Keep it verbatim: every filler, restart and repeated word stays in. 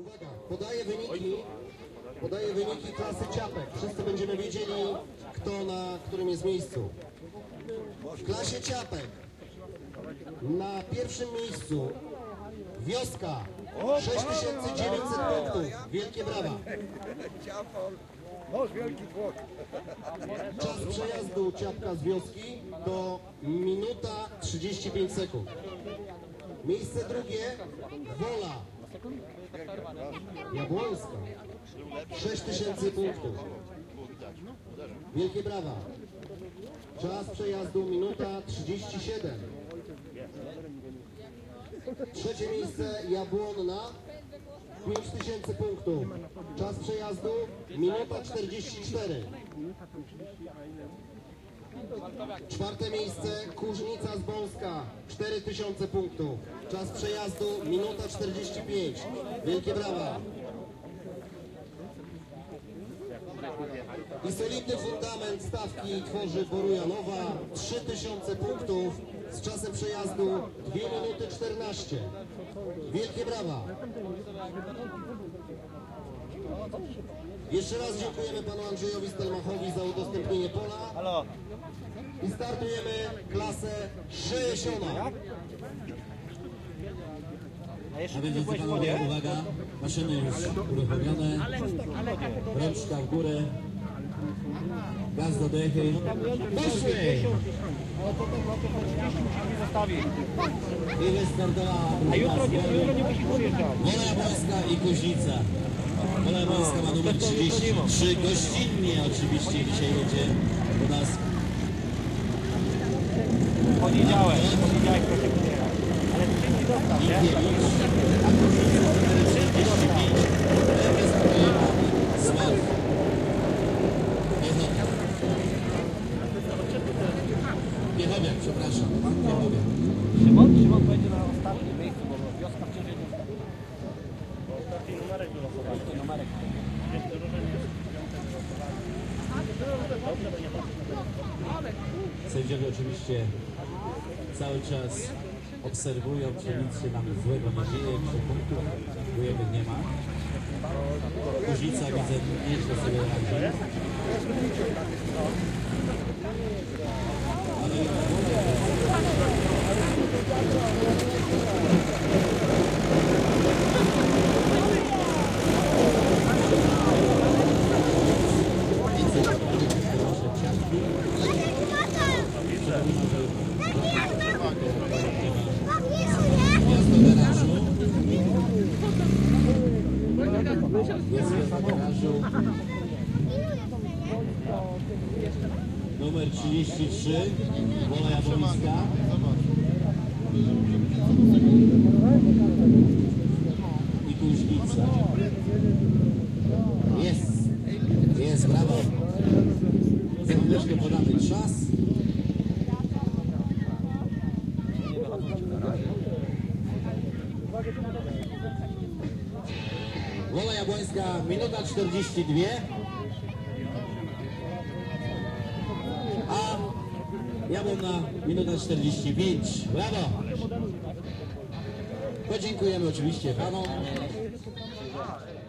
Uwaga, podaję wyniki, podaję wyniki klasy ciapek. Wszyscy będziemy wiedzieli, kto na którym jest miejscu. W klasie ciapek na pierwszym miejscu Wioska, sześć tysięcy dziewięćset punktów. Wielkie brawa. Czas przejazdu ciapka z Wioski to minuta trzydzieści pięć sekund. Miejsce drugie Wola Jabłońska, sześć tysięcy punktów. Wielkie brawa. Czas przejazdu minuta trzydzieści siedem. Trzecie miejsce Jabłonna, pięć tysięcy punktów. Czas przejazdu minuta czterdzieści cztery. Czwarte miejsce Kuźnica z Bąska, cztery tysiące punktów. Czas przejazdu minuta czterdzieści pięć. Wielkie brawa. I solidny fundament stawki tworzy Borujanowa, trzy tysiące punktów z czasem przejazdu dwie minuty czternaście. Wielkie brawa. Jeszcze raz dziękujemy panu Andrzejowi Stelmachowi za udostępnienie pola. I startujemy klasę sześćdziesiąt. A więc panowie, uwaga, maszyny już uruchomione, rączka w górę, gaz do dechy, poszły! I wystartowała A jutro nie, jutro nie musi przyjeżdżać. Wola Jabłońska i Kuźnica. Wola Jabłońska ma numer trzydzieści trzy, gościnnie oczywiście dzisiaj będzie u nas. Poniedziałek, poniedziałek proszę przyjechać. Ale trzymki dostaw, nie? trzydzieści pięć, Smart. Piechowiak, przepraszam. Piechowiak. Szymon, Szymon będzie na ostatnim miejscu, bo Wioska wciąż nie zostawi. Bo ostatni numerek wylosowany. Ostatni numerek. Sędziowie oczywiście cały czas obserwują, czy nic się nam złego nie dzieje, czy punktów ujemnych nie ma. Kuźnica widzę nieźle sobie radzi. Ale numer trzydzieści trzy, Wola Jabłońska. I Kuźnica. Jest, jest, brawo. Serdecznie podany czas. Wola Jabłońska, minuta czterdzieści dwie. A Jabłonna, minuta czterdzieści pięć. Brawo! Podziękujemy oczywiście panom.